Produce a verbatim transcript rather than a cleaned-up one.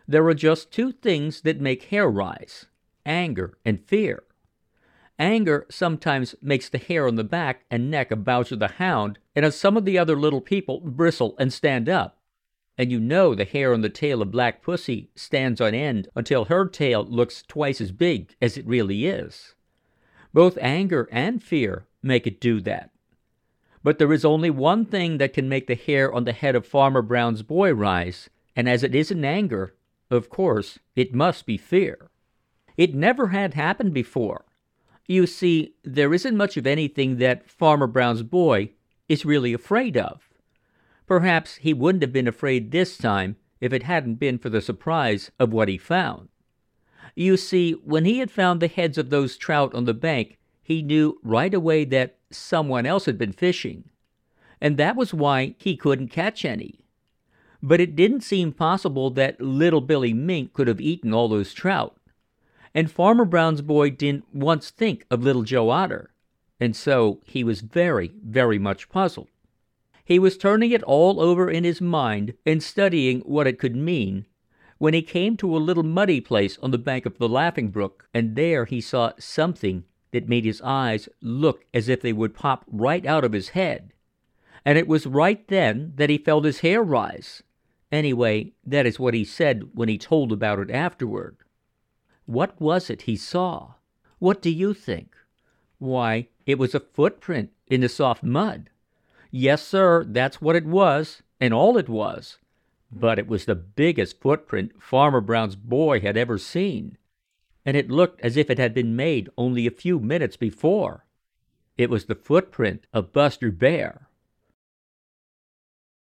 There are just two things that make hair rise: anger and fear. Anger sometimes makes the hair on the back and neck of Bowser the Hound and of some of the other little people bristle and stand up. And you know the hair on the tail of Black Pussy stands on end until her tail looks twice as big as it really is. Both anger and fear make it do that. But there is only one thing that can make the hair on the head of Farmer Brown's boy rise, and as it isn't anger, of course, it must be fear. It never had happened before. You see, there isn't much of anything that Farmer Brown's boy is really afraid of. Perhaps he wouldn't have been afraid this time if it hadn't been for the surprise of what he found. You see, when he had found the heads of those trout on the bank, he knew right away that someone else had been fishing, and that was why he couldn't catch any. But it didn't seem possible that little Billy Mink could have eaten all those trout. And Farmer Brown's boy didn't once think of Little Joe Otter, and so he was very, very much puzzled. He was turning it all over in his mind and studying what it could mean, when he came to a little muddy place on the bank of the Laughing Brook, and there he saw something that made his eyes look as if they would pop right out of his head. And it was right then that he felt his hair rise. Anyway, that is what he said when he told about it afterward. What was it he saw? What do you think? Why, it was a footprint in the soft mud. Yes, sir, that's what it was, and all it was. But it was the biggest footprint Farmer Brown's boy had ever seen, and it looked as if it had been made only a few minutes before. It was the footprint of Buster Bear.